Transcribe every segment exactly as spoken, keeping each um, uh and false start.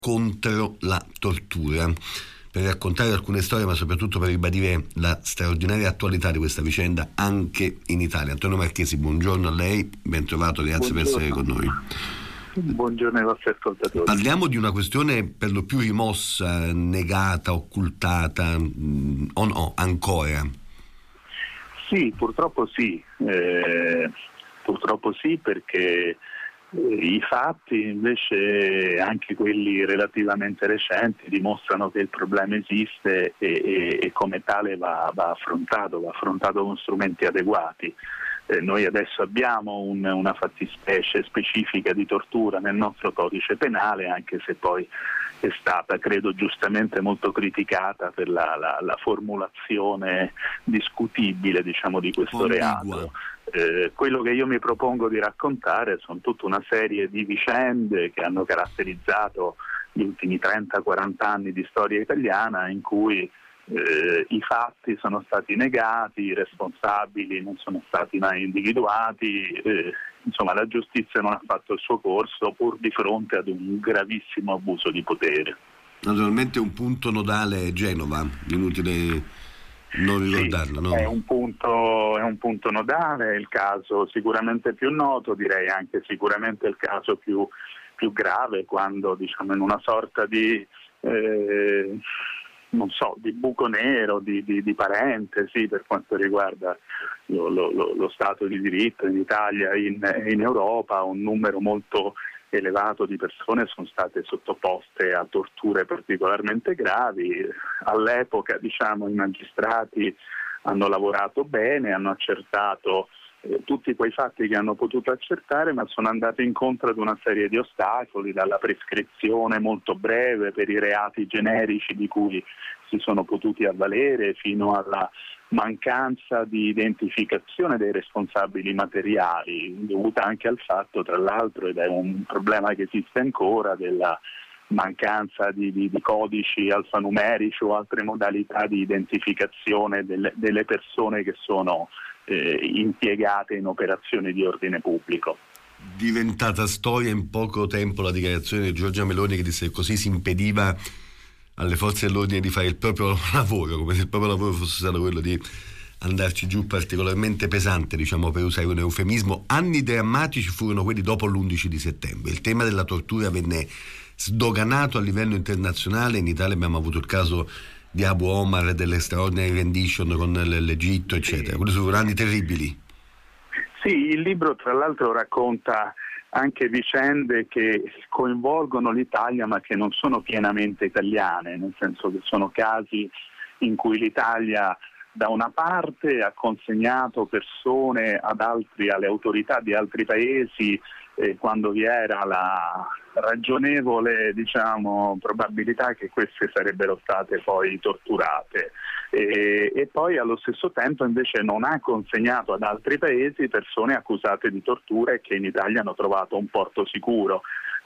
contro la tortura, per raccontare alcune storie, ma soprattutto per ribadire la straordinaria attualità di questa vicenda anche in Italia. Antonio Marchesi, buongiorno a lei, ben trovato, grazie Buongiorno. per essere con noi. Buongiorno ai vostri ascoltatori. Parliamo di una questione per lo più rimossa, negata, occultata, mh, o no, ancora? Sì, purtroppo sì, eh, purtroppo sì perché i fatti invece, anche quelli relativamente recenti, dimostrano che il problema esiste e, e, e come tale va, va affrontato, va affrontato con strumenti adeguati. Eh, noi adesso abbiamo un, una fattispecie specifica di tortura nel nostro codice penale, anche se poi è stata, credo, giustamente molto criticata per la, la, la formulazione discutibile, diciamo, di questo reato. Eh, quello che io mi propongo di raccontare sono tutta una serie di vicende che hanno caratterizzato gli ultimi trenta quaranta anni di storia italiana, in cui eh, i fatti sono stati negati, i responsabili non sono stati mai individuati, eh, insomma la giustizia non ha fatto il suo corso pur di fronte ad un gravissimo abuso di potere. Naturalmente un punto nodale è Genova, inutile non ricordarlo, sì, no? È un punto, è un punto nodale, è il caso sicuramente più noto, direi anche sicuramente il caso più, più grave, quando, diciamo, in una sorta di eh, non so, di buco nero, di, di, di parentesi per quanto riguarda lo, lo, lo Stato di diritto in Italia e in, in Europa, un numero molto elevato di persone sono state sottoposte a torture particolarmente gravi. All'epoca, diciamo, i magistrati hanno lavorato bene, hanno accertato eh, tutti quei fatti che hanno potuto accertare, ma sono andati incontro ad una serie di ostacoli, dalla prescrizione molto breve per i reati generici di cui si sono potuti avvalere, fino alla mancanza di identificazione dei responsabili materiali, dovuta anche al fatto, tra l'altro, ed è un problema che esiste ancora, della mancanza di, di, di codici alfanumerici o altre modalità di identificazione delle, delle persone che sono eh, impiegate in operazioni di ordine pubblico. Diventata storia in poco tempo la dichiarazione di Giorgia Meloni, che disse che così si impediva alle forze dell'ordine di fare il proprio lavoro, come se il proprio lavoro fosse stato quello di andarci giù particolarmente pesante, diciamo, per usare un eufemismo. Anni drammatici furono quelli dopo l'undici di settembre. Il tema della tortura venne sdoganato a livello internazionale. In Italia abbiamo avuto il caso di Abu Omar e delle straordinary rendition con l'Egitto, eccetera. Quelli sono anni terribili. Sì, il libro tra l'altro racconta anche vicende che coinvolgono l'Italia ma che non sono pienamente italiane, nel senso che sono casi in cui l'Italia da una parte ha consegnato persone ad altri, alle autorità di altri paesi eh, quando vi era la ragionevole, diciamo, probabilità che queste sarebbero state poi torturate, e, e poi allo stesso tempo invece non ha consegnato ad altri paesi persone accusate di tortura e che in Italia hanno trovato un porto sicuro.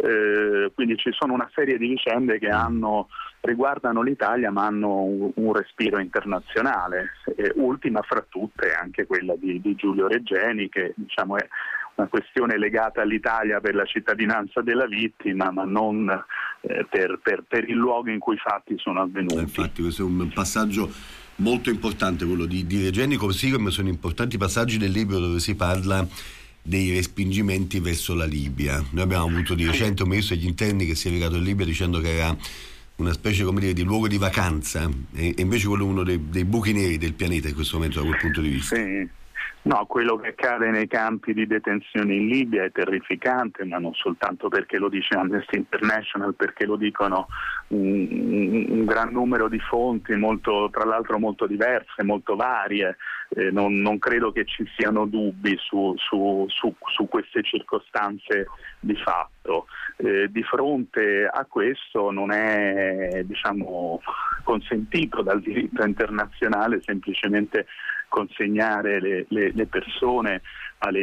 Eh, quindi ci sono una serie di vicende che hanno, riguardano l'Italia ma hanno un, un respiro internazionale, eh, ultima fra tutte anche quella di, di Giulio Regeni, che, diciamo, è una questione legata all'Italia per la cittadinanza della vittima, ma non eh, per, per, per il luogo in cui i fatti sono avvenuti. Infatti questo è un passaggio molto importante, quello di, di Regeni, così come sono importanti passaggi del libro dove si parla dei respingimenti verso la Libia. Noi abbiamo avuto di recente un ministro degli interni che si è recato in Libia dicendo che era una specie, come dire, di luogo di vacanza, e invece quello è uno dei, dei buchi neri del pianeta in questo momento da quel punto di vista. Sì. No, quello che accade nei campi di detenzione in Libia è terrificante, ma non soltanto perché lo dice Amnesty International, perché lo dicono un, un, un gran numero di fonti, molto, tra l'altro molto diverse, molto varie. Eh, non, non credo che ci siano dubbi su, su, su, su queste circostanze di fatto. Eh, di fronte a questo non è, diciamo, consentito dal diritto internazionale semplicemente consegnare le, le, le persone alle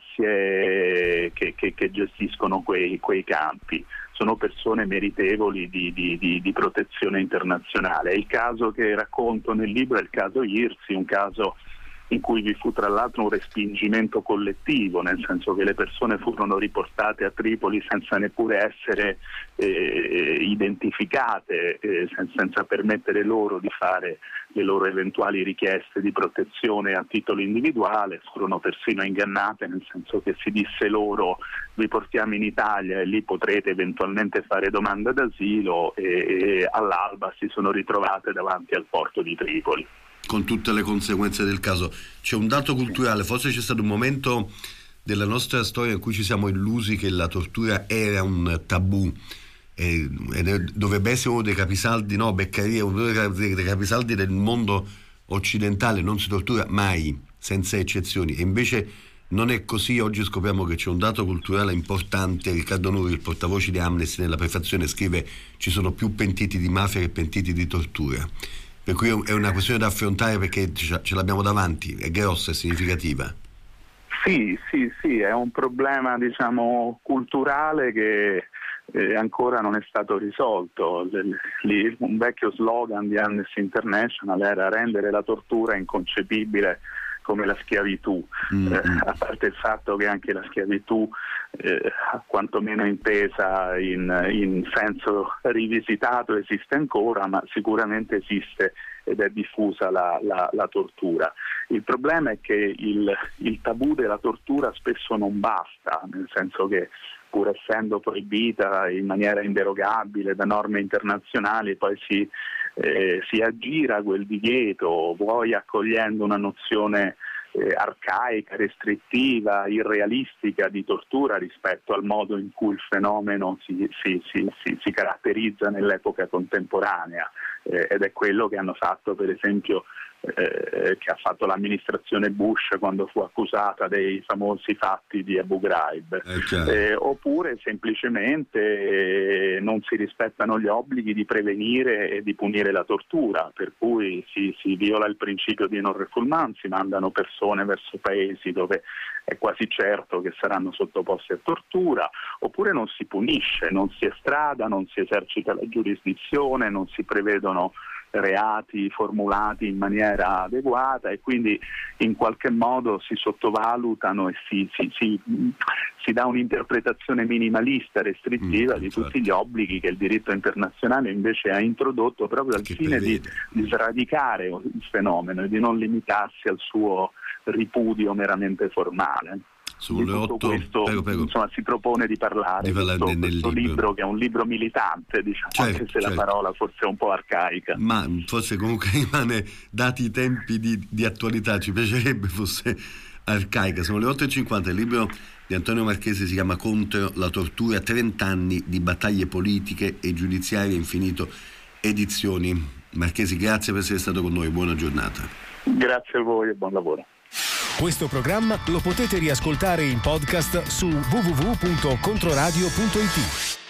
milizie che, che, che gestiscono quei, quei campi. Sono persone meritevoli di, di, di, di protezione internazionale. Il caso che racconto nel libro è il caso Irsi, un caso in cui vi fu tra l'altro un respingimento collettivo, nel senso che le persone furono riportate a Tripoli senza neppure essere eh, identificate, eh, sen- senza permettere loro di fare le loro eventuali richieste di protezione a titolo individuale. Furono persino ingannate, nel senso che si disse loro: vi portiamo in Italia e lì potrete eventualmente fare domanda d'asilo, e, e all'alba si sono ritrovate davanti al porto di Tripoli. Con tutte le conseguenze del caso. C'è un dato culturale, forse c'è stato un momento della nostra storia in cui ci siamo illusi che la tortura era un tabù, e, e dove Besse è uno dei capisaldi, no, Beccaria è uno dei, dei capisaldi del mondo occidentale, non si tortura mai, senza eccezioni, e invece non è così. Oggi scopriamo che c'è un dato culturale importante. Riccardo Nuri, il portavoce di Amnesty, nella prefazione scrive: ci sono più pentiti di mafia che pentiti di tortura. Per cui è una questione da affrontare, perché ce l'abbiamo davanti, è grossa, è significativa. Sì, sì, sì, è un problema, diciamo, culturale che eh, ancora non è stato risolto. L- un vecchio slogan di Amnesty International era rendere la tortura inconcepibile come la schiavitù, mm-hmm. eh, a parte il fatto che anche la schiavitù, eh, quantomeno intesa in, in senso rivisitato, esiste ancora, ma sicuramente esiste ed è diffusa la, la, la tortura. Il problema è che il, il tabù della tortura spesso non basta, nel senso che pur essendo proibita in maniera inderogabile da norme internazionali, poi si Eh, si aggira quel divieto, vuoi accogliendo una nozione eh, arcaica, restrittiva, irrealistica di tortura rispetto al modo in cui il fenomeno si, si, si, si, si caratterizza nell'epoca contemporanea, eh, ed è quello che hanno fatto, per esempio, eh, che ha fatto l'amministrazione Bush quando fu accusata dei famosi fatti di Abu Ghraib, eh, oppure semplicemente eh, non si rispettano gli obblighi di prevenire e di punire la tortura, per cui si, si viola il principio di non refoulement, si mandano persone verso paesi dove è quasi certo che saranno sottoposti a tortura, oppure non si punisce, non si estrada, non si esercita la giurisdizione, non si prevedono reati formulati in maniera adeguata, e quindi in qualche modo si sottovalutano e si, si, si, si dà un'interpretazione minimalista, restrittiva mm, di certo. tutti gli obblighi che il diritto internazionale invece ha introdotto proprio al che fine di, di sradicare il fenomeno e di non limitarsi al suo ripudio meramente formale. Sulle otto, questo, prego, prego. Insomma, si propone di parlare di questo, nel, nel questo libro. libro che è un libro militante, diciamo, certo, anche se certo. la parola forse è un po' arcaica. Ma forse comunque rimane, dati i tempi di, di attualità, ci piacerebbe fosse arcaica. Sono le otto e cinquanta, il libro di Antonio Marchesi si chiama Contro la tortura, trent'anni di battaglie politiche e giudiziarie, Infinito Edizioni. Marchesi, grazie per essere stato con noi, buona giornata. Grazie a voi e buon lavoro. Questo programma lo potete riascoltare in podcast su w w w punto controradio punto i t.